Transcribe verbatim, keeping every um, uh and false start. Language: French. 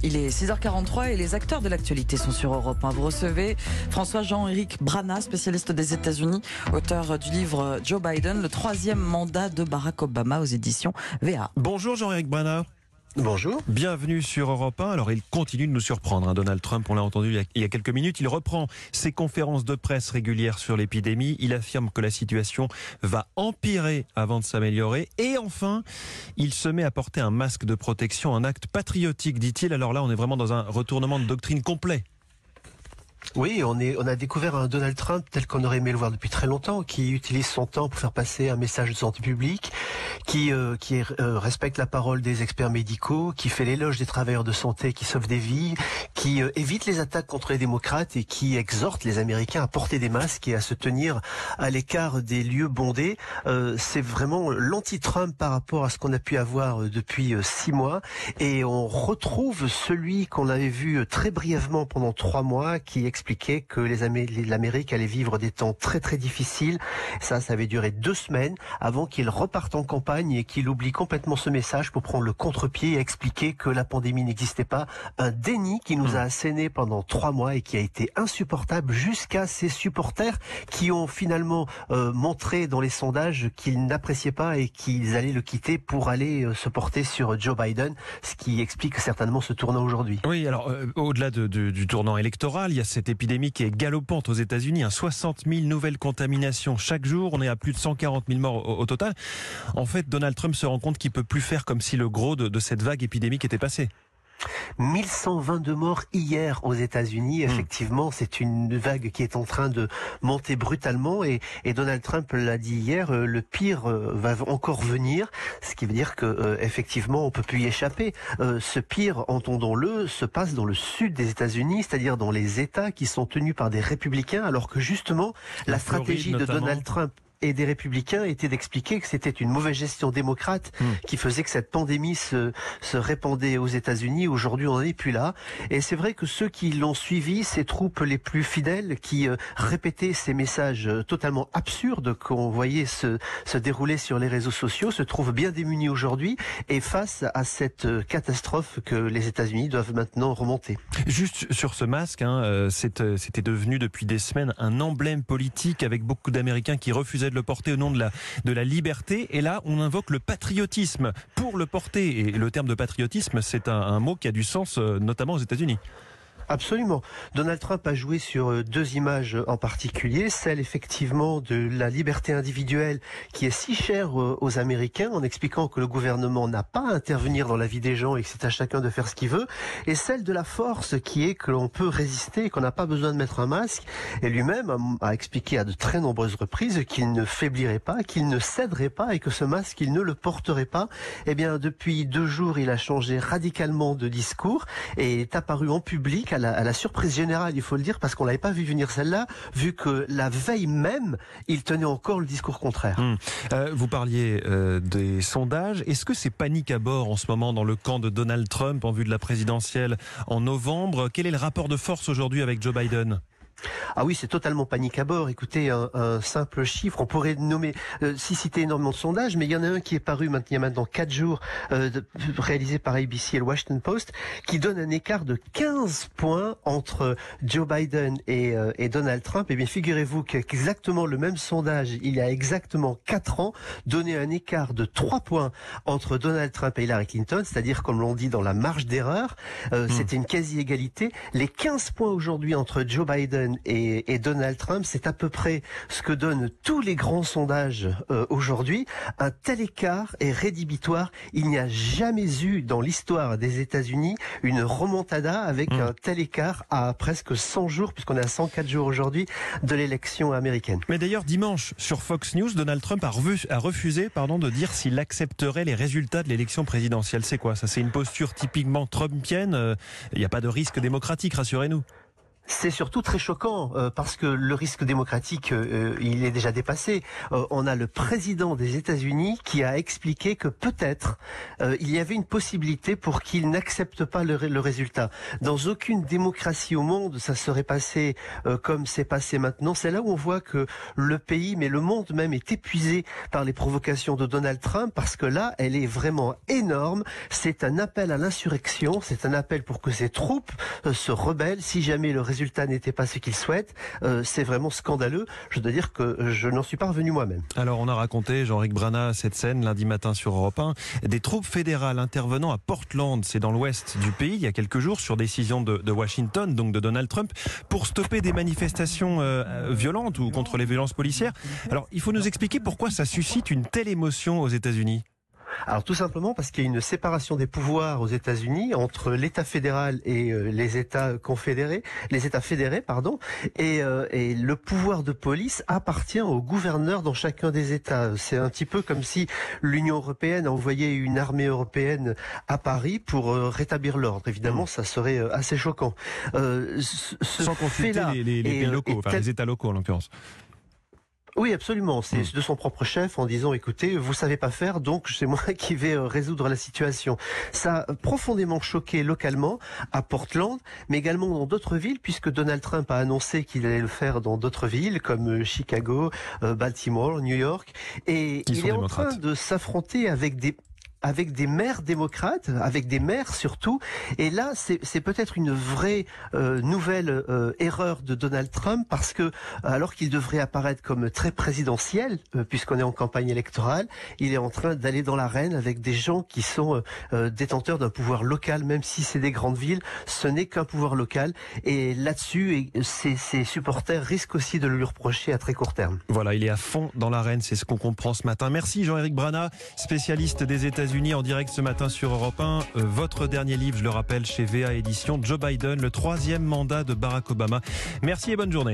Il est six heures quarante-trois et les acteurs de l'actualité sont sur Europe un. Vous recevez François-Jean-Éric Brana, spécialiste des États-Unis, auteur du livre Joe Biden, le troisième mandat de Barack Obama aux éditions V A. Bonjour Jean-Éric Brana. Bonjour. Bienvenue sur Europe un. Alors il continue de nous surprendre, hein. Donald Trump, on l'a entendu il y, a, il y a quelques minutes, il reprend ses conférences de presse régulières sur l'épidémie. Il affirme que la situation va empirer avant de s'améliorer. Et enfin, il se met à porter un masque de protection, un acte patriotique, dit-il. Alors là, on est vraiment dans un retournement de doctrine complet. Oui, on, est, on a découvert un Donald Trump tel qu'on aurait aimé le voir depuis très longtemps, qui utilise son temps pour faire passer un message de santé publique, qui, euh, qui euh, respecte la parole des experts médicaux, qui fait l'éloge des travailleurs de santé qui sauvent des vies, qui euh, évite les attaques contre les démocrates et qui exhorte les Américains à porter des masques et à se tenir à l'écart des lieux bondés. Euh, c'est vraiment l'anti-Trump par rapport à ce qu'on a pu avoir depuis euh, six mois. Et on retrouve celui qu'on avait vu très brièvement pendant trois mois, qui expliquait que les Amé- l'Amérique allait vivre des temps très très difficiles. Ça, ça avait duré deux semaines avant qu'il reparte en campagne et qu'il oublie complètement ce message pour prendre le contre-pied et expliquer que la pandémie n'existait pas. Un déni qui nous a asséné pendant trois mois et qui a été insupportable jusqu'à ses supporters qui ont finalement euh, montré dans les sondages qu'ils n'appréciaient pas et qu'ils allaient le quitter pour aller euh, se porter sur Joe Biden, ce qui explique certainement ce tournant aujourd'hui. Oui, alors euh, au-delà de, de, du tournant électoral, il y a cette épidémie qui est galopante aux États-Unis, hein, soixante mille nouvelles contaminations chaque jour, on est à plus de cent quarante mille morts au, au total. En fait, Donald Trump se rend compte qu'il peut plus faire comme si le gros de, de cette vague épidémique était passé. mille cent vingt-deux morts hier aux États-Unis. Effectivement, c'est une vague qui est en train de monter brutalement et, et Donald Trump l'a dit hier, euh, le pire euh, va encore venir, ce qui veut dire que euh, effectivement on peut plus y échapper. Euh, ce pire, entendons-le, se passe dans le sud des États-Unis, c'est-à-dire dans les États qui sont tenus par des républicains, alors que justement la, la stratégie Floride, de notamment. Donald Trump et des républicains était d'expliquer que c'était une mauvaise gestion démocrate mmh. qui faisait que cette pandémie se, se répandait aux États-Unis. Aujourd'hui, on n'en est plus là. Et c'est vrai que ceux qui l'ont suivi, ces troupes les plus fidèles, qui euh, répétaient ces messages totalement absurdes qu'on voyait se, se dérouler sur les réseaux sociaux, se trouvent bien démunis aujourd'hui et face à cette catastrophe que les États-Unis doivent maintenant remonter. Juste sur ce masque, hein, c'était devenu depuis des semaines un emblème politique avec beaucoup d'Américains qui refusaient de le porter au nom de la, de la liberté. Et là, on invoque le patriotisme pour le porter. Et le terme de patriotisme, c'est un, un mot qui a du sens, notamment aux États-Unis. Absolument. Donald Trump a joué sur deux images en particulier, celle effectivement de la liberté individuelle qui est si chère aux Américains, en expliquant que le gouvernement n'a pas à intervenir dans la vie des gens et que c'est à chacun de faire ce qu'il veut, et celle de la force qui est que l'on peut résister et qu'on n'a pas besoin de mettre un masque. Et lui-même a, a expliqué à de très nombreuses reprises qu'il ne faiblirait pas, qu'il ne céderait pas et que ce masque, il ne le porterait pas. Eh bien, depuis deux jours, il a changé radicalement de discours et est apparu en public À la, à la surprise générale, il faut le dire, parce qu'on l'avait pas vu venir celle-là, vu que la veille même, il tenait encore le discours contraire. Hum. Euh, vous parliez euh, des sondages. Est-ce que c'est panique à bord en ce moment dans le camp de Donald Trump en vue de la présidentielle en novembre? Quel est le rapport de force aujourd'hui avec Joe Biden? Ah oui, c'est totalement panique à bord. Écoutez, un, un simple chiffre, on pourrait nommer, euh, si citer énormément de sondages, mais il y en a un qui est paru maintenant, il y a maintenant quatre jours, euh, de, réalisé par A B C et le Washington Post, qui donne un écart de quinze points entre Joe Biden et, euh, et Donald Trump. Et bien, figurez-vous qu'exactement le même sondage, il y a exactement quatre ans, donnait un écart de trois points entre Donald Trump et Hillary Clinton, c'est-à-dire, comme l'on dit, dans la marge d'erreur. Euh, mmh. C'était une quasi-égalité. Les quinze points aujourd'hui entre Joe Biden Et, et Donald Trump, c'est à peu près ce que donnent tous les grands sondages euh, aujourd'hui. Un tel écart est rédhibitoire. Il n'y a jamais eu dans l'histoire des États-Unis une remontada avec mmh. un tel écart à presque cent jours, puisqu'on est à cent quatre jours aujourd'hui de l'élection américaine. Mais d'ailleurs, dimanche, sur Fox News, Donald Trump a, revu, a refusé pardon, de dire s'il accepterait les résultats de l'élection présidentielle. C'est quoi ça? C'est une posture typiquement trumpienne. Il n'y a pas de risque démocratique, rassurez-nous. C'est surtout très choquant euh, parce que le risque démocratique, euh, il est déjà dépassé. Euh, on a le président des États-Unis qui a expliqué que peut-être euh, il y avait une possibilité pour qu'il n'accepte pas le, le résultat. Dans aucune démocratie au monde, ça serait passé euh, comme c'est passé maintenant. C'est là où on voit que le pays, mais le monde même, est épuisé par les provocations de Donald Trump parce que là, elle est vraiment énorme. C'est un appel à l'insurrection, c'est un appel pour que ces troupes euh, se rebellent si jamais le résultat Le résultat n'était pas ce qu'il souhaite, euh, c'est vraiment scandaleux. Je dois dire que je n'en suis pas revenu moi-même. Alors on a raconté, Jean-Éric Brana, cette scène lundi matin sur Europe un, des troupes fédérales intervenant à Portland, c'est dans l'ouest du pays, il y a quelques jours, sur décision de, de Washington, donc de Donald Trump, pour stopper des manifestations euh, violentes ou contre les violences policières. Alors il faut nous expliquer pourquoi ça suscite une telle émotion aux États-Unis. Alors tout simplement parce qu'il y a une séparation des pouvoirs aux États-Unis entre l'État fédéral et euh, les États confédérés, les États fédérés, pardon, et, euh, et le pouvoir de police appartient au gouverneur dans chacun des États. C'est un petit peu comme si l'Union européenne envoyait une armée européenne à Paris pour euh, rétablir l'ordre. Évidemment, ça serait euh, assez choquant. Euh, ce, ce Sans consulter les, les, les pays locaux, enfin tel... les États locaux en l'occurrence. Oui, absolument. C'est mmh. de son propre chef en disant, écoutez, vous savez pas faire, donc c'est moi qui vais résoudre la situation. Ça a profondément choqué localement à Portland, mais également dans d'autres villes, puisque Donald Trump a annoncé qu'il allait le faire dans d'autres villes, comme Chicago, Baltimore, New York. Et il est en train de s'affronter avec des... avec des maires démocrates, avec des maires surtout. Et là, c'est peut-être une vraie euh, nouvelle euh, erreur de Donald Trump, parce que alors qu'il devrait apparaître comme très présidentiel, euh, puisqu'on est en campagne électorale, il est en train d'aller dans l'arène avec des gens qui sont euh, détenteurs d'un pouvoir local, même si c'est des grandes villes, ce n'est qu'un pouvoir local. Et là-dessus, ses, ses supporters risquent aussi de le lui reprocher à très court terme. Voilà, il est à fond dans l'arène, c'est ce qu'on comprend ce matin. Merci Jean-Éric Brana, spécialiste des États-Unis, en direct ce matin sur Europe un. Euh, votre dernier livre, je le rappelle, chez V A Éditions, Joe Biden, le troisième mandat de Barack Obama. Merci et bonne journée.